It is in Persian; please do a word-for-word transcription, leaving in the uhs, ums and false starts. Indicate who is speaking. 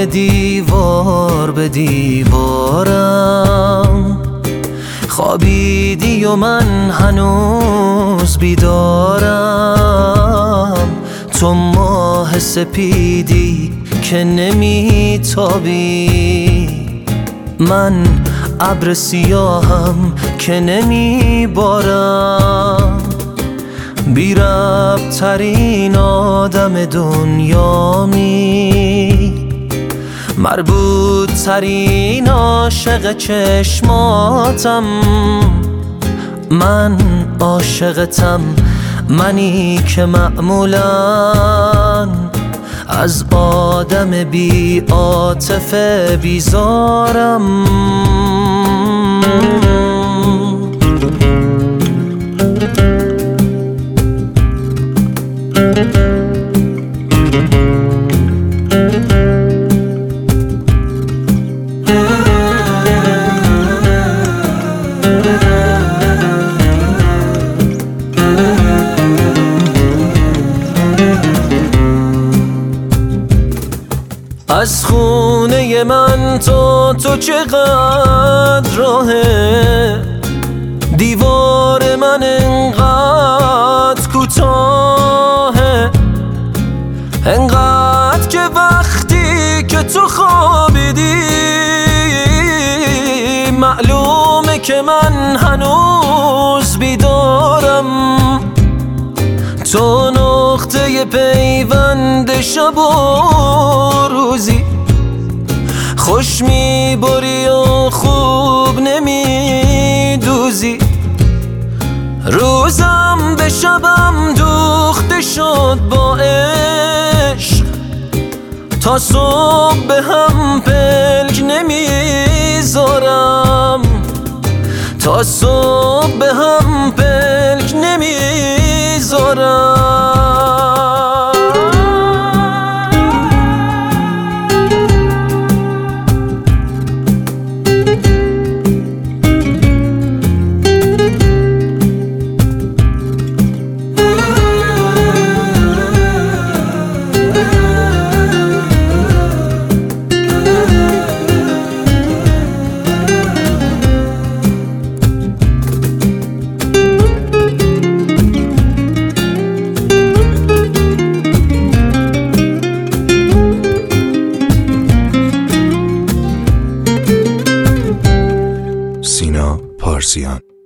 Speaker 1: دیوار به دیوارم، خوابیدی و من هنوز بیدارم. تو ماه سپیدی که نمیتابی، من ابر سیاهم که نمیبارم. بی ربط ترین آدم دنیامی، مربوط ترین عاشق چشماتم. من عاشقتم، منی که معمولاً از آدم بی عاطفه بیزارم. از خونه من تا تو چقدر راهه، دیوار من انقدر کوتاهه، انقدر که وقتی که تو خوابیدی معلومه که من هنوز بیدارم. تو نقطه پیوند شب و روزی، خوش میبری و خوب نمیدوزی. روزم به شبم دوخته شد با عشق، تا صبح به هم پلک نمیذارم، تا صبح به هم پلک نمیذارم.
Speaker 2: سینا پارسیان.